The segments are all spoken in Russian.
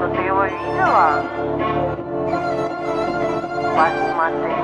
Ну ты его видела? Посмотри.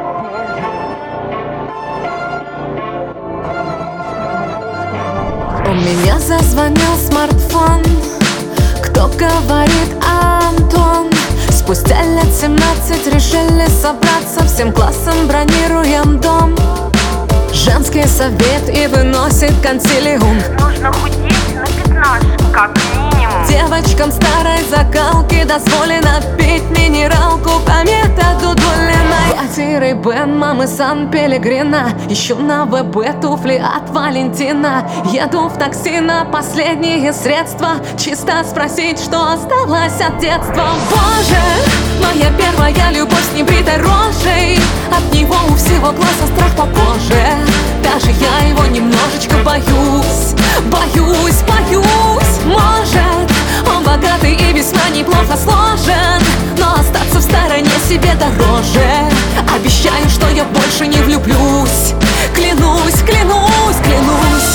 У меня зазвонил смартфон. Кто говорит? Антон. Спустя лет 17 решили собраться, всем классом бронируем дом. Женский совет и выносит консилиум. Нужно худеть на 15, как минимум. Девочкам старой закалки дозволено пить минералку по методу Долиной. Платье Ray-Ban мамы Сан-Пелегрина. Ищу на ВБ туфли от Валентина. Еду в такси на последние средства, чисто спросить, что осталось от детства. Боже, моя первая любовь с небритой рожей. От него у всего глаза страх по коже. Даже я его немножечко боюсь. Боюсь, боюсь. Может, он богатый и весьма неплохо сложен, но остаться в стороне себе дороже. Обещаю, что я больше не влюблюсь. Клянусь, клянусь, клянусь.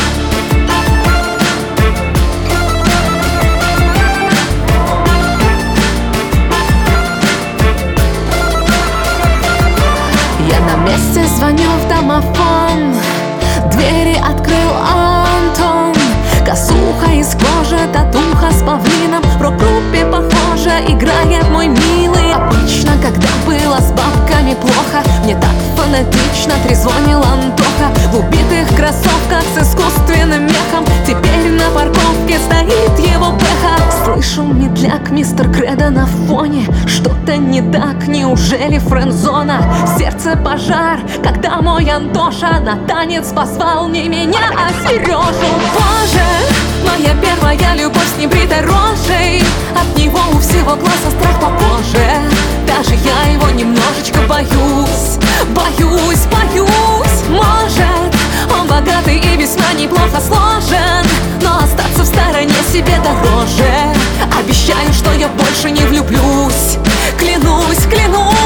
Я на месте, звоню в домофон. Двери открыл Антон. Косуха из кожи, татуха с павлином. В рок-группе похоже играет мой милый. Обычно, когда было с бабками плохо, мне так фанатично трезвонил Антоха. В убитых кроссовках с искусственным мехом. Теперь на парковке стоит его бэха. Слышу медляк, мистер Кредо на фоне. Что-то не так, неужели френдзона? В сердце пожар, когда мой Антоша на танец позвал не меня, а Сережу. Боже, моя первая любовь с небритой рожей. От него у всего глаза страх по коже. Даже я его немножечко боюсь. Боюсь, боюсь. Может, он богатый и весьма неплохо сложен, но остаться в стороне себе дороже. Обещаю, что я больше не влюблюсь. Клянусь, клянусь.